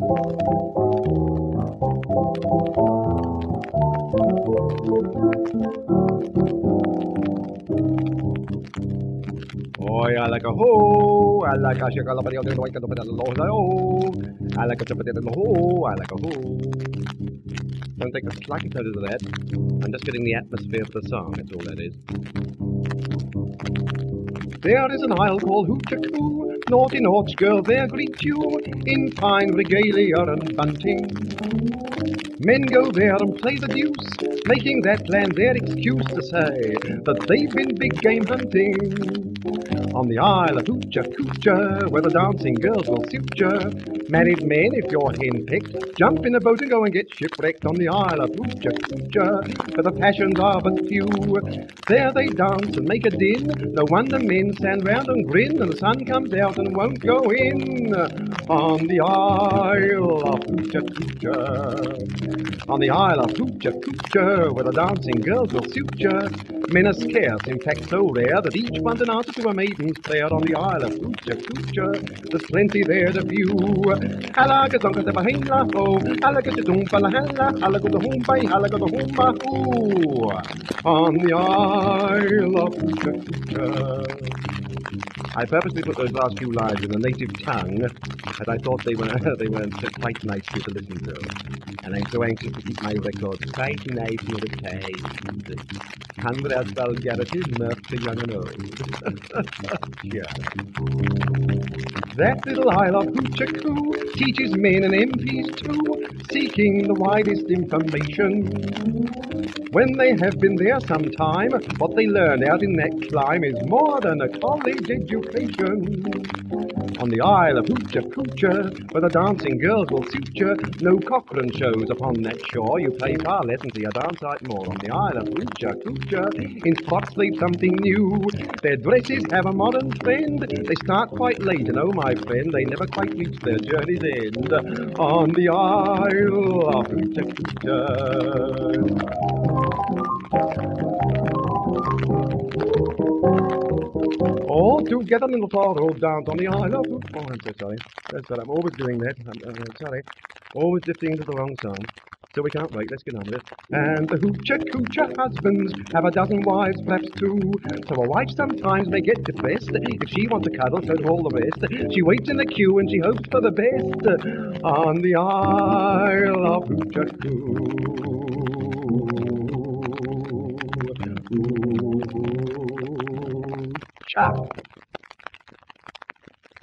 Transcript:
Oi, I like a ho, I like a shakalabadi, I like a ho, I like a chapati, ho, I like a ho. Don't take the slightest notice of that. I'm just getting the atmosphere for the song, that's all that is. There is an isle called Hoochacoo, naughty Nautch girl there greet you, in fine regalia and bunting. Men go there and play the deuce, making that land their excuse to say that they've been big game hunting. On the Isle of Hoochacoocha, where the dancing girls will suit ya. Married men, if you're hen-picked, jump in a boat and go and get shipwrecked on the Isle of Hoochacoocha, where the passions are but few. There they dance and make a din, no wonder men stand round and grin, and the sun comes out and won't go in. On the Isle of Hoochacoocha, on the Isle of Hoochacoocha, where the dancing girls will suit ya. Men are scarce, in fact so rare, that each wants an answer to a maiden's prayer on the Isle of Hoochacoocha. There's plenty there to view. Alakazonkatabahela-ho, alakatadumpalahala, alakutahumbai, alakatahumba-hoo. On the Isle of Hoochacoocha. I purposely put those last few lines in a native tongue, as I thought they were quite nice to listen to. And I'm so anxious to keep my records quite nice and retained. 100 vulgarities, mirth to young and old. Yeah. That little Isle of Hoochacoo teaches men and MPs too, seeking the widest information. When they have been there some time, what they learn out in that clime is more than a college education. On the Isle of Hoochacoocha, where the dancing girls will suit ya, no Cochrane shows upon that shore. You play far less and see a darn sight more. On the Isle of Hoochacoocha, in frocks they've something new. Their dresses have a modern trend. They start quite late, and oh my friend, they never quite reach their journey's end. On the Isle of Hoochacoocha. All together in the sorrow dance on the Isle of Hoochacoocha. Oh, I'm so sorry. That's right, I'm always doing that. I'm sorry. Always drifting into the wrong song. So we can't wait, let's get on with it. And the Hoochacoocha husbands have a dozen wives, perhaps two. So a wife sometimes may get depressed. If she wants a cuddle, so do all the rest. She waits in the queue and she hopes for the best. On the Isle of Hoochacoo. Ciao.